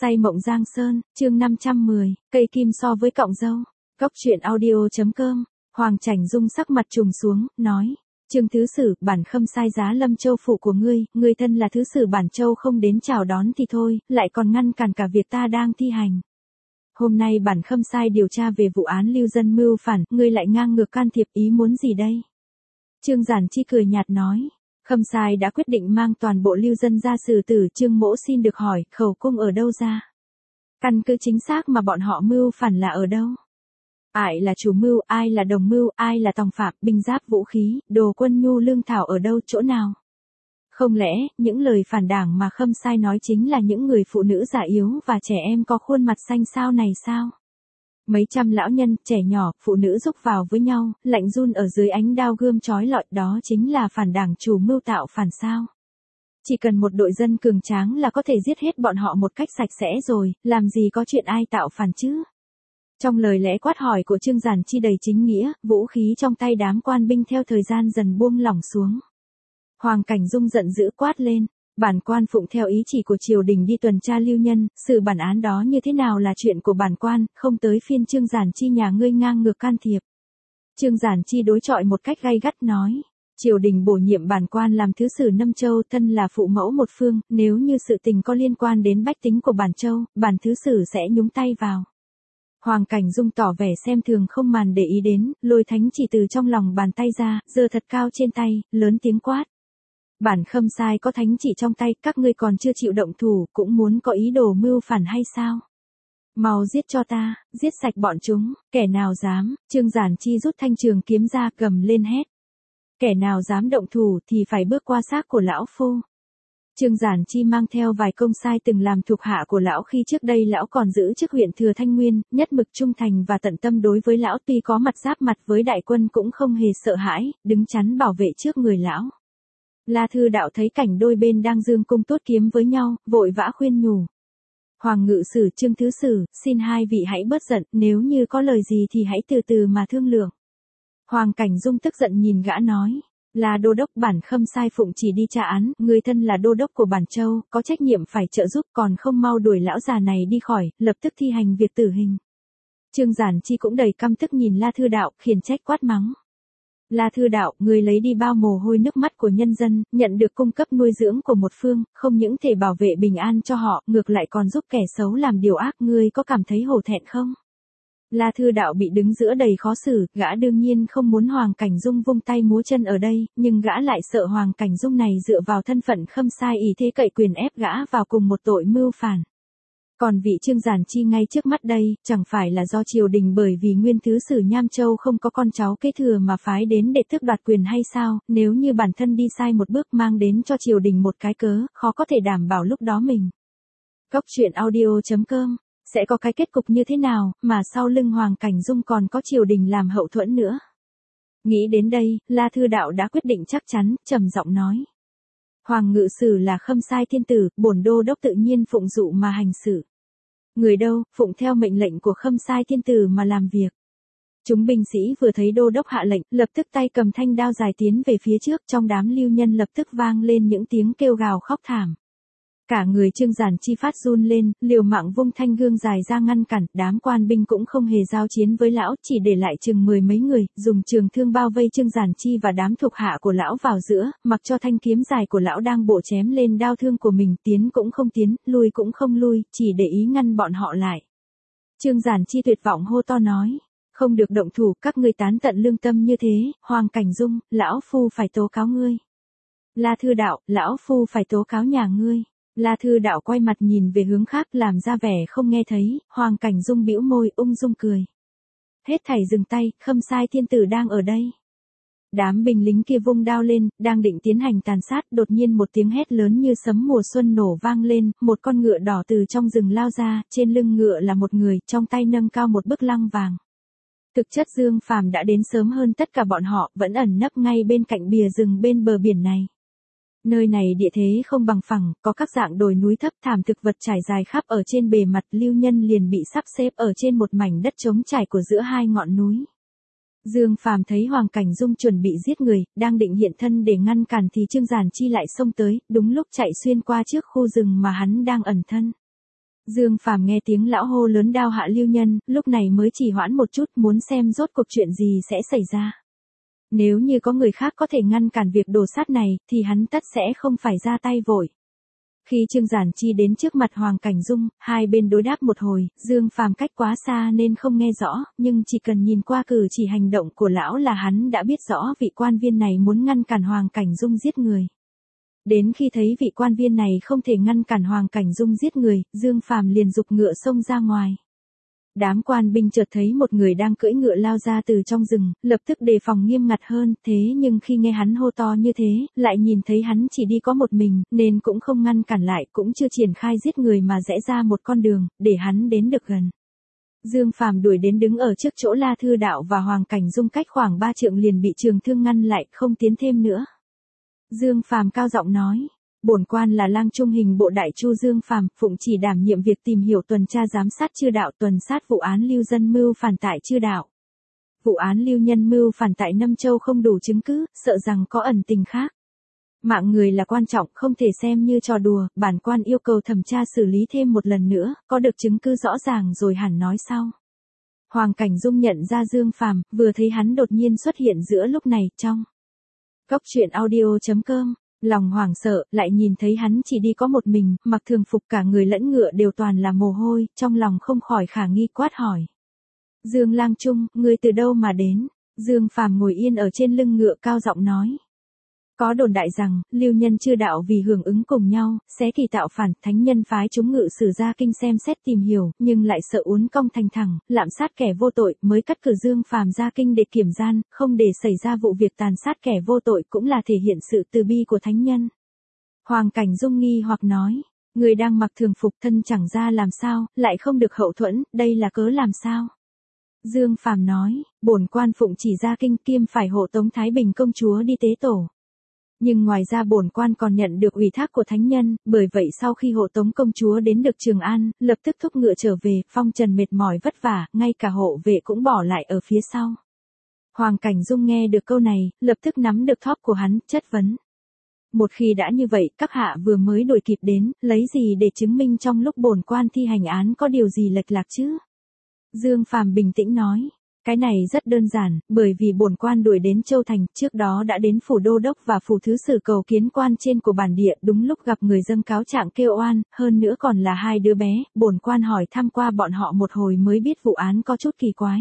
Say mộng Giang Sơn, chương 510, cây kim so với cọng dâu. Cóc truyện audio.com. Hoàng Chảnh Dung sắc mặt trùng xuống, nói: Trương thứ sử, bản khâm sai giá Lâm Châu phụ của ngươi thân là thứ sử bản châu không đến chào đón thì thôi, lại còn ngăn cản cả việc ta đang thi hành. Hôm nay bản khâm sai điều tra về vụ án lưu dân mưu phản, ngươi lại ngang ngược can thiệp, ý muốn gì đây? Trương Giản Chi cười nhạt nói: Khâm sai đã quyết định mang toàn bộ lưu dân ra xử tử. Trương mỗ xin được hỏi, khẩu cung ở đâu ra? Căn cứ chính xác mà bọn họ mưu phản là ở đâu? Ai là chủ mưu, ai là đồng mưu, ai là tòng phạm, binh giáp vũ khí, đồ quân nhu lương thảo ở đâu, chỗ nào? Không lẽ, những lời phản đảng mà khâm sai nói chính là những người phụ nữ già yếu và trẻ em có khuôn mặt xanh xao này sao? Mấy trăm lão nhân, trẻ nhỏ, phụ nữ rúc vào với nhau, lạnh run ở dưới ánh đao gươm chói lọi, đó chính là phản đảng chủ mưu tạo phản sao? Chỉ cần một đội dân cường tráng là có thể giết hết bọn họ một cách sạch sẽ rồi, làm gì có chuyện ai tạo phản chứ? Trong lời lẽ quát hỏi của Trương Giản Chi đầy chính nghĩa, vũ khí trong tay đám quan binh theo thời gian dần buông lỏng xuống. Hoàng Cảnh Dung giận dữ quát lên: Bản quan phụng theo ý chỉ của triều đình đi tuần tra lưu nhân, xử bản án đó như thế nào là chuyện của bản quan, không tới phiên Trương Giản Chi nhà ngươi ngang ngược can thiệp. Trương Giản Chi đối chọi một cách gay gắt nói: Triều đình bổ nhiệm bản quan làm thứ sử Nâm Châu, thân là phụ mẫu một phương, nếu như sự tình có liên quan đến bách tính của bản châu, bản thứ sử sẽ nhúng tay vào. Hoàng Cảnh Dung tỏ vẻ xem thường không màn để ý đến, lôi thánh chỉ từ trong lòng bàn tay ra, giơ thật cao trên tay, lớn tiếng quát: Bản khâm sai có thánh chỉ trong tay, các ngươi còn chưa chịu động thủ, cũng muốn có ý đồ mưu phản hay sao? Mau giết cho ta, giết sạch bọn chúng, kẻ nào dám? Trương Giản Chi rút thanh trường kiếm ra, cầm lên hét: Kẻ nào dám động thủ thì phải bước qua xác của lão phu. Trương Giản Chi mang theo vài công sai từng làm thuộc hạ của lão khi trước đây lão còn giữ chức huyện thừa Thanh Nguyên, nhất mực trung thành và tận tâm đối với lão, tuy có mặt giáp mặt với đại quân cũng không hề sợ hãi, đứng chắn bảo vệ trước người lão. La Thư Đạo thấy cảnh đôi bên đang dương cung tốt kiếm với nhau, vội vã khuyên nhủ: Hoàng ngự sử, Trương thứ sử, xin hai vị hãy bớt giận, nếu như có lời gì thì hãy từ từ mà thương lượng. Hoàng Cảnh Dung tức giận nhìn gã nói: Là đô đốc, bản khâm sai phụng chỉ đi tra án, người thân là đô đốc của bản châu, có trách nhiệm phải trợ giúp, còn không mau đuổi lão già này đi khỏi, lập tức thi hành việc tử hình. Trương Giản Chi cũng đầy căm tức nhìn La Thư Đạo, khiển trách quát mắng: La Thư Đạo, người lấy đi bao mồ hôi nước mắt của nhân dân, nhận được cung cấp nuôi dưỡng của một phương, không những thể bảo vệ bình an cho họ, ngược lại còn giúp kẻ xấu làm điều ác, ngươi có cảm thấy hổ thẹn không? La Thư Đạo bị đứng giữa đầy khó xử, gã đương nhiên không muốn Hoàng Cảnh Dung vung tay múa chân ở đây, nhưng gã lại sợ Hoàng Cảnh Dung này dựa vào thân phận khâm sai ý thế cậy quyền ép gã vào cùng một tội mưu phản. Còn vị Trương Giản Chi ngay trước mắt đây, chẳng phải là do triều đình bởi vì nguyên thứ sử Nham Châu không có con cháu kế thừa mà phái đến để tước đoạt quyền hay sao? Nếu như bản thân đi sai một bước mang đến cho triều đình một cái cớ, khó có thể đảm bảo lúc đó mình. Cóc truyện audio.com. Sẽ có cái kết cục như thế nào, mà sau lưng Hoàng Cảnh Dung còn có triều đình làm hậu thuẫn nữa. Nghĩ đến đây, La Thư Đạo đã quyết định chắc chắn, trầm giọng nói: Hoàng ngự sử là khâm sai thiên tử, bổn đô đốc tự nhiên phụng dụ mà hành sự. Người đâu, phụng theo mệnh lệnh của khâm sai thiên tử mà làm việc. Chúng binh sĩ vừa thấy đô đốc hạ lệnh, lập tức tay cầm thanh đao dài tiến về phía trước, trong đám lưu nhân lập tức vang lên những tiếng kêu gào khóc thảm. Cả người Trương Giản Chi phát run lên, liều mạng vung thanh gương dài ra ngăn cản, đám quan binh cũng không hề giao chiến với lão, chỉ để lại chừng 10 mấy người, dùng trường thương bao vây Trương Giản Chi và đám thuộc hạ của lão vào giữa, mặc cho thanh kiếm dài của lão đang bổ chém lên đao thương của mình, tiến cũng không tiến, lui cũng không lui, chỉ để ý ngăn bọn họ lại. Trương Giản Chi tuyệt vọng hô to nói: Không được động thủ, các ngươi tán tận lương tâm như thế, Hoàng Cảnh Dung, lão phu phải tố cáo ngươi. La Thư Đạo, lão phu phải tố cáo nhà ngươi. La Thư Đạo quay mặt nhìn về hướng khác, làm ra vẻ không nghe thấy. Hoàng Cảnh Dung bĩu môi, ung dung cười: Hết thảy dừng tay, khâm sai thiên tử đang ở đây. Đám binh lính kia vung đao lên, đang định tiến hành tàn sát, đột nhiên một tiếng hét lớn như sấm mùa xuân nổ vang lên, một con ngựa đỏ từ trong rừng lao ra, trên lưng ngựa là một người, trong tay nâng cao một bức lăng vàng. Thực chất Dương Phàm đã đến sớm hơn tất cả bọn họ, vẫn ẩn nấp ngay bên cạnh bìa rừng bên bờ biển này. Nơi này địa thế không bằng phẳng, có các dạng đồi núi thấp, thảm thực vật trải dài khắp ở trên bề mặt, lưu nhân liền bị sắp xếp ở trên một mảnh đất trống trải của giữa hai ngọn núi. Dương Phàm thấy Hoàng Cảnh Dung chuẩn bị giết người, đang định hiện thân để ngăn cản thì Trương Giản Chi lại xông tới, đúng lúc chạy xuyên qua trước khu rừng mà hắn đang ẩn thân. Dương Phàm nghe tiếng lão hô lớn đao hạ lưu nhân, lúc này mới trì hoãn một chút muốn xem rốt cuộc chuyện gì sẽ xảy ra. Nếu như có người khác có thể ngăn cản việc đổ sát này, thì hắn tất sẽ không phải ra tay vội. Khi Trương Giản Chi đến trước mặt Hoàng Cảnh Dung, hai bên đối đáp một hồi, Dương Phàm cách quá xa nên không nghe rõ, nhưng chỉ cần nhìn qua cử chỉ hành động của lão là hắn đã biết rõ vị quan viên này muốn ngăn cản Hoàng Cảnh Dung giết người. Đến khi thấy vị quan viên này không thể ngăn cản Hoàng Cảnh Dung giết người, Dương Phàm liền giục ngựa xông ra ngoài. Đám quan binh chợt thấy một người đang cưỡi ngựa lao ra từ trong rừng, lập tức đề phòng nghiêm ngặt hơn, thế nhưng khi nghe hắn hô to như thế, lại nhìn thấy hắn chỉ đi có một mình, nên cũng không ngăn cản lại, cũng chưa triển khai giết người mà rẽ ra một con đường, để hắn đến được gần. Dương Phàm đuổi đến đứng ở trước chỗ La Thư Đạo và Hoàng Cảnh Dung cách khoảng 3 trượng liền bị Trường Thương ngăn lại, không tiến thêm nữa. Dương Phàm cao giọng nói, bổn quan là lang trung hình bộ đại chu Dương Phàm, phụng chỉ đảm nhiệm việc tìm hiểu tuần tra giám sát chư đạo, tuần sát vụ án lưu dân mưu phản tại chư đạo. Vụ án lưu nhân mưu phản tại Nâm Châu không đủ chứng cứ, sợ rằng có ẩn tình khác. Mạng người là quan trọng, không thể xem như trò đùa, bản quan yêu cầu thẩm tra xử lý thêm một lần nữa, có được chứng cứ rõ ràng rồi hẳn nói sau. Hoàng Cảnh Dung nhận ra Dương Phàm, vừa thấy hắn đột nhiên xuất hiện giữa lúc này, trong Cốc truyện audio.com, lòng hoảng sợ, lại nhìn thấy hắn chỉ đi có một mình, mặc thường phục cả người lẫn ngựa đều toàn là mồ hôi, trong lòng không khỏi khả nghi quát hỏi. Dương Lang Trung, ngươi từ đâu mà đến? Dương Phàm ngồi yên ở trên lưng ngựa cao giọng nói. Có đồn đại rằng, lưu nhân chư đạo vì hưởng ứng cùng nhau, xé kỳ tạo phản, thánh nhân phái chúng ngự sử ra kinh xem xét tìm hiểu, nhưng lại sợ uốn cong thành thẳng, lạm sát kẻ vô tội, mới cắt cử Dương Phàm ra kinh để kiểm gian, không để xảy ra vụ việc tàn sát kẻ vô tội cũng là thể hiện sự từ bi của thánh nhân. Hoàng Cảnh Dung nghi hoặc nói, người đang mặc thường phục thân chẳng ra làm sao, lại không được hậu thuẫn, đây là cớ làm sao? Dương Phàm nói, bổn quan phụng chỉ ra kinh kiêm phải hộ tống Thái Bình công chúa đi tế tổ. Nhưng ngoài ra bổn quan còn nhận được ủy thác của thánh nhân, bởi vậy sau khi hộ tống công chúa đến được Trường An, lập tức thúc ngựa trở về, phong trần mệt mỏi vất vả, ngay cả hộ vệ cũng bỏ lại ở phía sau. Hoàng Cảnh Dung nghe được câu này, lập tức nắm được thóp của hắn, chất vấn. Một khi đã như vậy, các hạ vừa mới đuổi kịp đến, lấy gì để chứng minh trong lúc bổn quan thi hành án có điều gì lệch lạc chứ? Dương Phàm bình tĩnh nói. Cái này rất đơn giản, bởi vì bổn quan đuổi đến Châu Thành, trước đó đã đến phủ đô đốc và phủ thứ sử cầu kiến quan trên của bản địa, đúng lúc gặp người dâng cáo trạng kêu oan, hơn nữa còn là hai đứa bé, bổn quan hỏi thăm qua bọn họ một hồi mới biết vụ án có chút kỳ quái.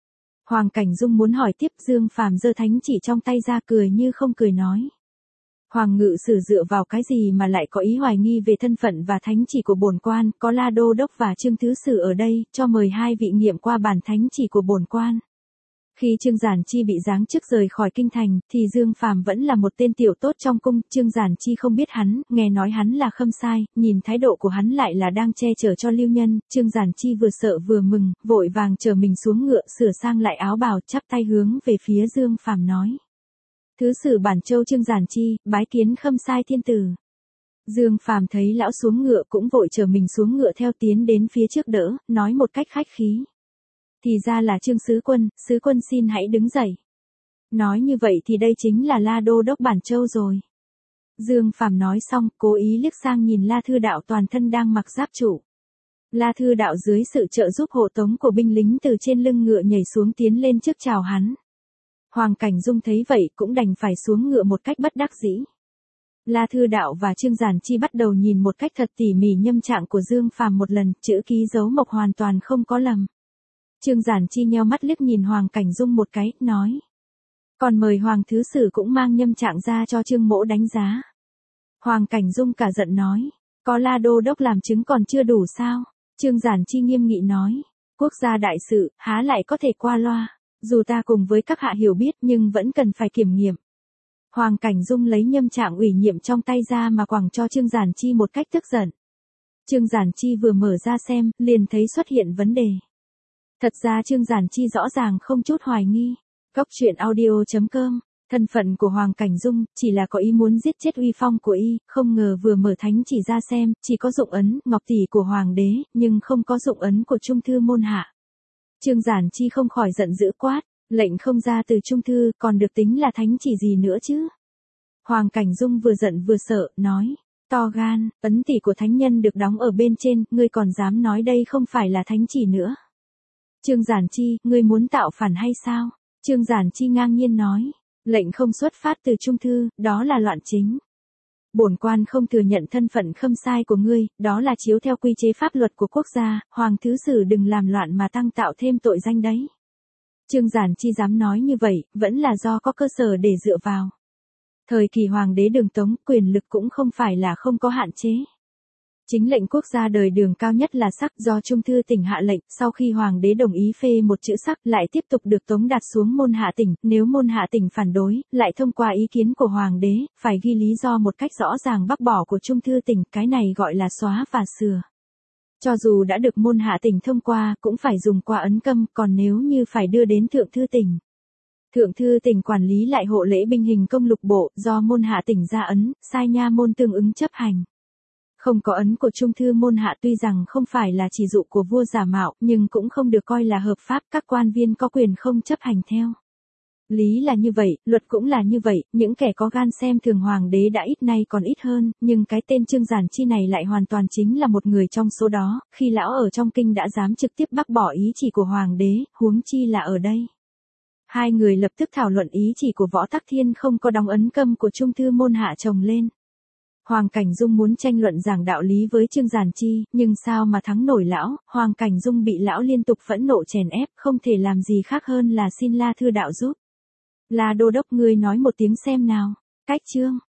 Hoàng Cảnh Dung muốn hỏi tiếp, Dương Phàm giơ thánh chỉ trong tay ra cười như không cười nói. Hoàng ngự sử dựa vào cái gì mà lại có ý hoài nghi về thân phận và thánh chỉ của bổn quan, có La đô đốc và Trương thứ sử ở đây, cho mời hai vị nghiệm qua bản thánh chỉ của bổn quan. Khi Trương Giản Chi bị giáng chức rời khỏi kinh thành, thì Dương Phàm vẫn là một tên tiểu tốt trong cung, Trương Giản Chi không biết hắn, nghe nói hắn là khâm sai, nhìn thái độ của hắn lại là đang che chở cho lưu nhân, Trương Giản Chi vừa sợ vừa mừng, vội vàng chở mình xuống ngựa, sửa sang lại áo bào, chắp tay hướng về phía Dương Phàm nói. Thứ sử Bản Châu Trương Giản Chi, bái kiến khâm sai thiên tử. Dương Phàm thấy lão xuống ngựa cũng vội chở mình xuống ngựa theo tiến đến phía trước đỡ, nói một cách khách khí. Thì ra là Trương sứ quân xin hãy đứng dậy. Nói như vậy thì đây chính là La đô đốc Bản Châu rồi. Dương Phàm nói xong, cố ý liếc sang nhìn La Thư Đạo toàn thân đang mặc giáp trụ. La Thư Đạo dưới sự trợ giúp hộ tống của binh lính từ trên lưng ngựa nhảy xuống tiến lên trước chào hắn. Hoàng Cảnh Dung thấy vậy cũng đành phải xuống ngựa một cách bất đắc dĩ. La Thư Đạo và Trương Giản Chi bắt đầu nhìn một cách thật tỉ mỉ nhâm trạng của Dương Phàm một lần, chữ ký dấu mộc hoàn toàn không có lầm. Trương Giản Chi nheo mắt liếc nhìn Hoàng Cảnh Dung một cái, nói. Còn mời Hoàng thứ sử cũng mang nhâm trạng ra cho Trương mỗ đánh giá. Hoàng Cảnh Dung cả giận nói. Có La đô đốc làm chứng còn chưa đủ sao? Trương Giản Chi nghiêm nghị nói. Quốc gia đại sự, há lại có thể qua loa. Dù ta cùng với các hạ hiểu biết nhưng vẫn cần phải kiểm nghiệm. Hoàng Cảnh Dung lấy nhâm trạng ủy nhiệm trong tay ra mà quẳng cho Trương Giản Chi một cách tức giận. Trương Giản Chi vừa mở ra xem, liền thấy xuất hiện vấn đề. Thật ra Trương Giản Chi rõ ràng không chút hoài nghi. Cốc truyện audio.com, thân phận của Hoàng Cảnh Dung chỉ là có ý muốn giết chết uy phong của y, không ngờ vừa mở thánh chỉ ra xem, chỉ có dụng ấn, ngọc tỷ của Hoàng đế, nhưng không có dụng ấn của Trung thư môn hạ. Trương Giản Chi không khỏi giận dữ quát, lệnh không ra từ Trung thư, còn được tính là thánh chỉ gì nữa chứ? Hoàng Cảnh Dung vừa giận vừa sợ, nói, To gan, ấn tỷ của thánh nhân được đóng ở bên trên, ngươi còn dám nói đây không phải là thánh chỉ nữa. Trương Giản Chi, ngươi muốn tạo phản hay sao? Trương Giản Chi ngang nhiên nói, lệnh không xuất phát từ trung thư, đó là loạn chính. Bổn quan không thừa nhận thân phận khâm sai của ngươi, đó là chiếu theo quy chế pháp luật của quốc gia, Hoàng thứ sử đừng làm loạn mà tăng tạo thêm tội danh đấy. Trương Giản Chi dám nói như vậy, vẫn là do có cơ sở để dựa vào. Thời kỳ hoàng đế Đường Tống, quyền lực cũng không phải là không có hạn chế. Chính lệnh quốc gia đời Đường cao nhất là sắc do Trung thư tỉnh hạ lệnh, sau khi hoàng đế đồng ý phê một chữ sắc lại tiếp tục được Tống đặt xuống môn hạ tỉnh, nếu môn hạ tỉnh phản đối, lại thông qua ý kiến của hoàng đế, phải ghi lý do một cách rõ ràng bác bỏ của Trung thư tỉnh, cái này gọi là xóa và sửa. Cho dù đã được môn hạ tỉnh thông qua, cũng phải dùng qua ấn câm, còn nếu như phải đưa đến thượng thư tỉnh. Thượng thư tỉnh quản lý lại hộ lễ binh hình công lục bộ, do môn hạ tỉnh ra ấn, sai nha môn tương ứng chấp hành. Không có ấn của trung thư môn hạ tuy rằng không phải là chỉ dụ của vua giả mạo, nhưng cũng không được coi là hợp pháp, các quan viên có quyền không chấp hành theo. Lý là như vậy, luật cũng là như vậy, những kẻ có gan xem thường hoàng đế đã ít nay còn ít hơn, nhưng cái tên Trương Giản Chi này lại hoàn toàn chính là một người trong số đó, khi lão ở trong kinh đã dám trực tiếp bác bỏ ý chỉ của hoàng đế, huống chi là ở đây. Hai người lập tức thảo luận ý chỉ của Võ Tắc Thiên không có đóng ấn câm của trung thư môn hạ chồng lên. Hoàng Cảnh Dung muốn tranh luận giảng đạo lý với Trương Giản Chi, nhưng sao mà thắng nổi lão, Hoàng Cảnh Dung bị lão liên tục phẫn nộ chèn ép, không thể làm gì khác hơn là xin La Thư đạo giúp. La Đô Đốc ngươi nói một tiếng xem nào, cách chương.